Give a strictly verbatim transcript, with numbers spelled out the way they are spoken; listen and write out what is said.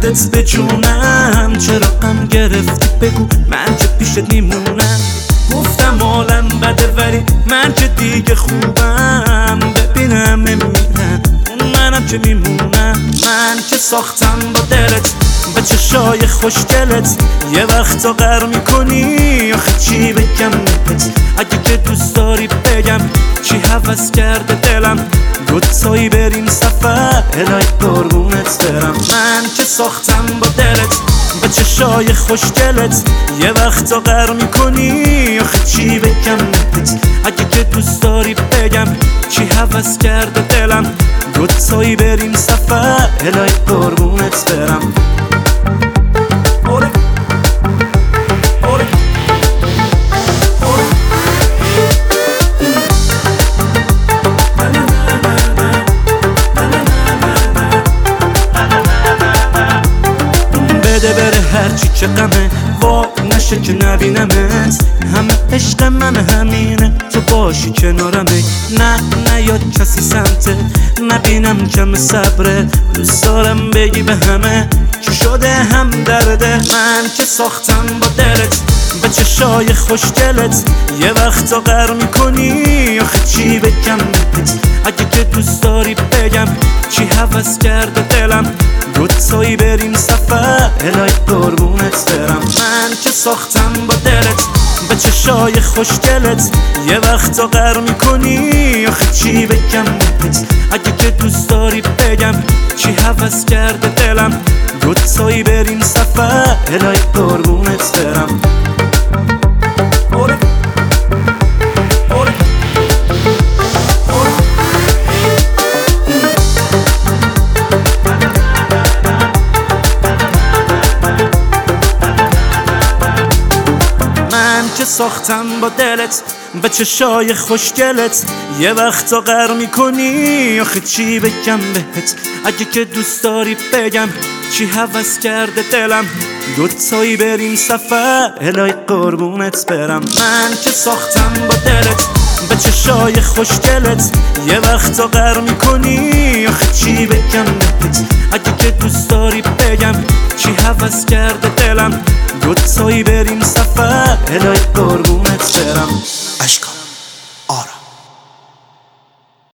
یادت به جونم، چرا غم گرفتی بگو من که پیشت میمونم. گفتم عالم بده ولی من که دیگه خوبم، ببینم میمیرم اون منم که میمونم. من که ساختم با دلت به چشای خوشگلت، یه وقتا غر میکنی آخه چی بگم بهت. اگه که دوست داری بگم چی هوس کرده دلم، دوتایی بریم سفر الهی قربونت برم. من که ساختم با دلت به چشای خوشگلت، یه وقتا غر میکنی آخه چی بگم بهت. اگه که دوست داری بگم چی هوس کرده دلم، دوتایی بریم سفر الهی قربونت برم. بده بره هرچی که غمه، وای نشه که نبینمت. همه عشق من همینه تو باشی کنارمه. نه نه یا کسی سمته نبینم کم صبره، دوست دارم بگی به همه چی شده هم درده. من که ساختم با دلت به چشای خوشگلت، یه وقتا غر میکنی آخه چی بگم بهت. اگه که دوست داری بگم چی هوس کرده دلم، دوتایی بریم سفر الهی قربونت برم. من که ساختم با دلت به چشای خوشگلت، یه وقتا غر میکنی آخه چی بگم بهت. اگه که دوست داری بگم چی هوس کرده دلم، دوتایی بریم سفر الهی قربونت برم. که ساختم با دلت به چشای خوشگلت، یه وقتا غر میکنی آخه چی بگم بهت. اگه که دوست داری بگم چی هوس کرده دلم، دوتایی بریم سفر الهی قربونت برم. من که ساختم با دلت به چشای خوشگلت، یه وقتا غر میکنی آخه چی بگم بهت. اگه که دوست داری بگم چی هوس کرده دلم، دوتایی بریم سفر الهی قربونت برم. اشکام